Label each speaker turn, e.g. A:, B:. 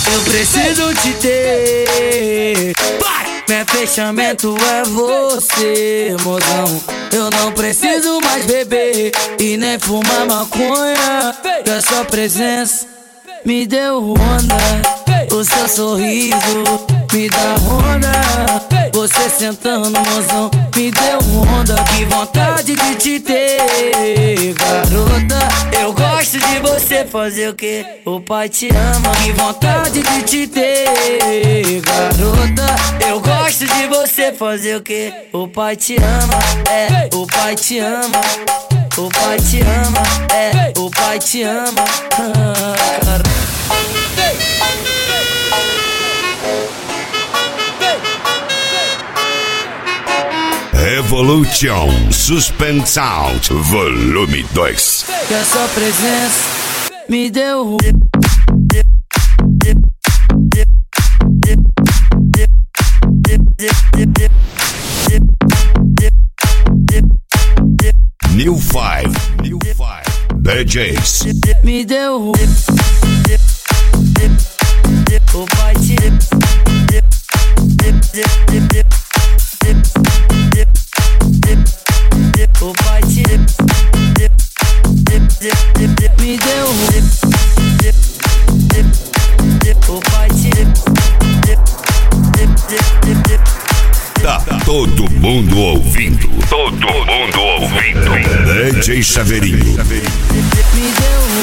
A: Eu preciso te ter. Meu fechamento é você, mozão. Eu não preciso mais beber e nem fumar maconha, que a sua presença me deu onda. O seu sorriso me dá onda. Você sentando, mozão, me deu onda. Que vontade de te ter, garota. Eu gosto de você fazer o que o pai te ama. Que vontade de te ter, garota. Eu gosto de você fazer o que o pai te ama. É, o pai te ama. O pai te ama. É, o pai te ama.
B: Revolution Suspense Sound Volume 2.
A: Que a sua presença me deu
B: New Five DJs.
A: me deu o pai te o pai te me deu o pai te
B: Tá todo mundo ouvindo. Todo mundo ouvindo. DJ Chaveirinho.
A: me deu